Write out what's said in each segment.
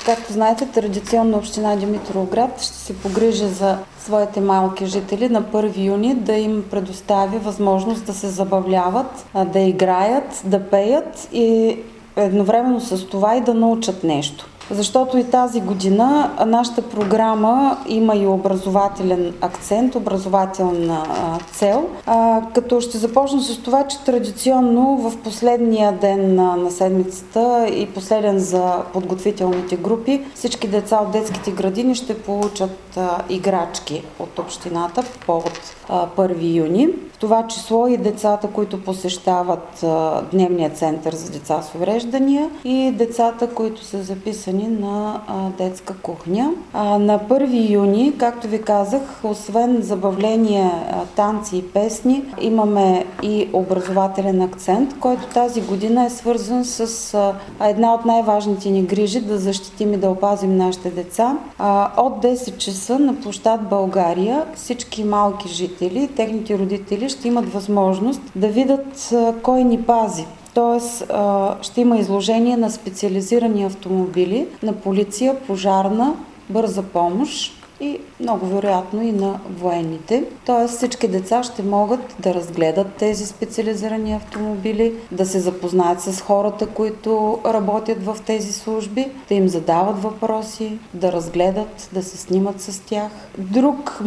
Както знаете, традиционно община Димитровград ще се погрижи за своите малки жители на 1 юни да им предостави възможност да се забавляват, да играят, да пеят и едновременно с това и да научат нещо. Защото и тази година нашата програма има и образователен акцент, образователна цел, като ще започна с това, че традиционно в последния ден на седмицата и последен за подготвителните групи, всички деца от детските градини ще получат играчки от общината по повод 1 юни. В това число и децата, които посещават дневния център за деца с увреждания и децата, които са записани на детска кухня. На 1 юни, както ви казах, освен забавление, танци и песни, имаме и образователен акцент, който тази година е свързан с една от най-важните ни грижи да защитим и да опазим нашите деца. От 10 часа на площад България всички малки жители, техните родители ще имат възможност да видят кой ни пази. Тоест ще има изложение на специализирани автомобили, на полиция, пожарна, бърза помощ и много вероятно и на военните. Тоест всички деца ще могат да разгледат тези специализирани автомобили, да се запознаят с хората, които работят в тези служби, да им задават въпроси, да разгледат, да се снимат с тях. Друг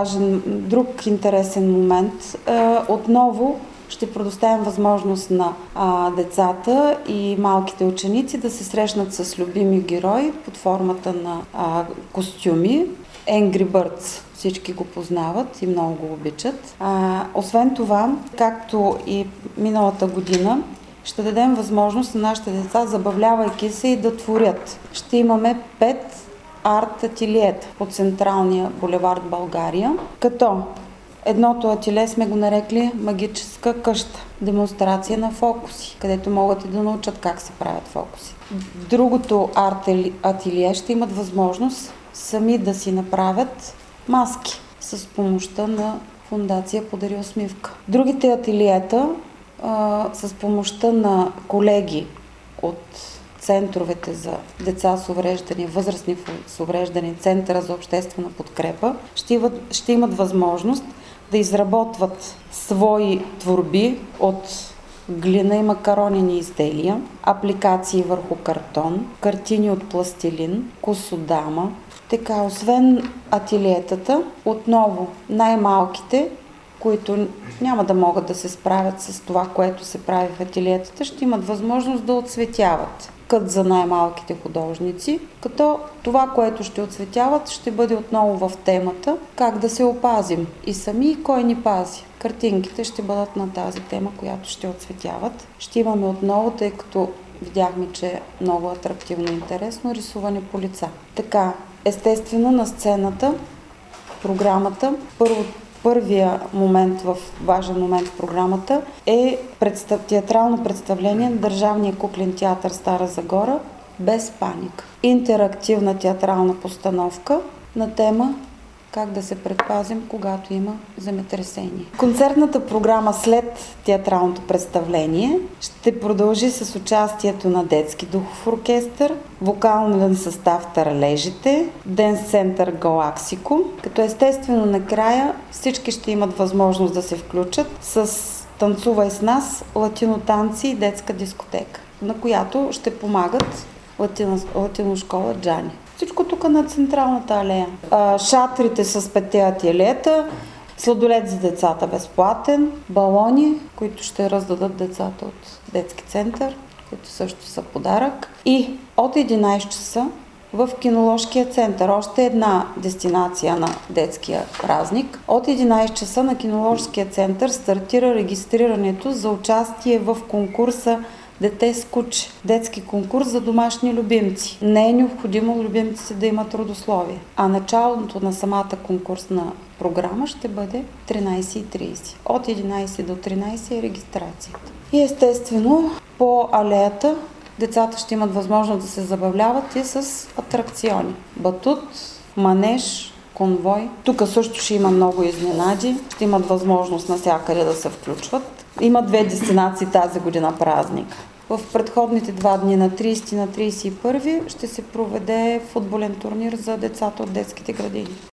интересен момент отново ще предоставим възможност на децата и малките ученици да се срещнат с любими герои под формата на костюми. Angry Birds, всички го познават и много го обичат. Освен това, както и миналата година, ще дадем възможност на нашите деца, забавлявайки се и да творят. Ще имаме 5 арт ателиета по централния булевард България, като едното ателие сме го нарекли магическа къща, демонстрация на фокуси, където могат и да научат как се правят фокуси. Другото арт ателие ще имат възможност сами да си направят маски с помощта на Фондация Подари усмивка. Другите ателиета с помощта на колеги от центровете за деца с увреждания, възрастни с увреждания, Центъра за обществена подкрепа, ще имат възможност да изработват свои творби от глина и макаронени изделия, апликации върху картон, картини от пластилин, косодама. Така, освен ателиетата, отново най-малките, които няма да могат да се справят с това, което се прави в ателиетата, ще имат възможност да оцветяват. Кът за най-малките художници, като това, което ще оцветяват, ще бъде отново в темата как да се опазим и сами и кой ни пази. Картинките ще бъдат на тази тема, която ще оцветяват. Ще имаме отново, тъй като видяхме, че е много атрактивно и интересно, рисуване по лица. Така, естествено на сцената, в програмата, първия момент, важен момент в програмата е театрално представление на Държавния куклен театър Стара Загора без паника. Интерактивна театрална постановка на тема как да се предпазим, когато има земетресение. Концертната програма след театралното представление ще продължи с участието на детски духов оркестър, вокален състав Таралежите, Денс център Галаксико, като естествено накрая всички ще имат възможност да се включат с Танцувай с нас, латинотанци и детска дискотека, на която ще помагат латиношкола Джани. Всичко тук на централната алея. Шатрите с 5 ателиета, сладолед за децата безплатен, балони, които ще раздадат децата от детски център, които също са подарък. И от 11 часа в киноложкия център, още една дестинация на детския празник. От 11 часа на киноложкия център стартира регистрирането за участие в конкурса Дете с куче. Детски конкурс за домашни любимци. Не е необходимо любимците да имат родословие. А началото на самата конкурсна програма ще бъде 13:30. От 11 до 13 е регистрацията. И естествено по алеята децата ще имат възможност да се забавляват и с атракциони. Батут, манеж, конвой. Тук също ще има много изненади. Ще имат възможност навсякъде да се включват. Има 2 дестинации тази година празник. в предходните 2 дни, на 30 и на 31, ще се проведе футболен турнир за децата от детските градини.